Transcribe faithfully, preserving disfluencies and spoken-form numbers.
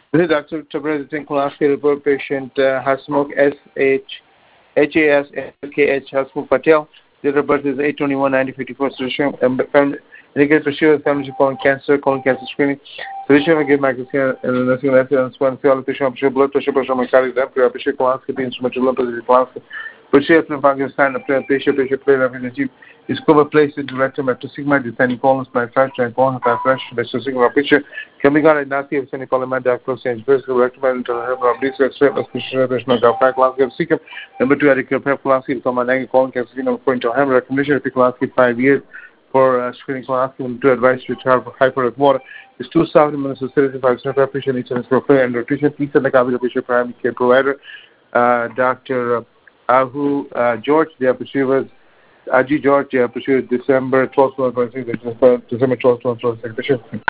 This is Doctor Tabrez Kolaski, report patient uh, Hasmukh S H H A S L K H Hasmukh Patel. Date of birth is eight twenty-one nineteen fifty-four. Solution indicates procedure family colon cancer, colon cancer screening. Solution will give microscope and nursing lesson and swan theology patient blood pressure pressure mechanic temperature patient colonoscopy instrument blood pressure colonoscopy. Procedure from Pakistan of patient patient player of energy is cover placed in director after sigma descending colons by fracture and colon by fracture by sigma picture. Coming out and not the sending polymer diaphragm change vertical recommended to have of these extreme specialization of the class of seeker. Number two, I prepare colonoscopy from an angle colon cancer point to have recommendation of colonoscopy five years for uh, screening colonoscopy to advise to have hyper water. Is two supplements of five center preparation each and for and nutrition. Please send the copy of the primary care provider, uh, Doctor Ahu uh, George. The procedure was Aji George. The procedure December twelfth, twenty twenty-six. December twelfth, twenty twenty-six.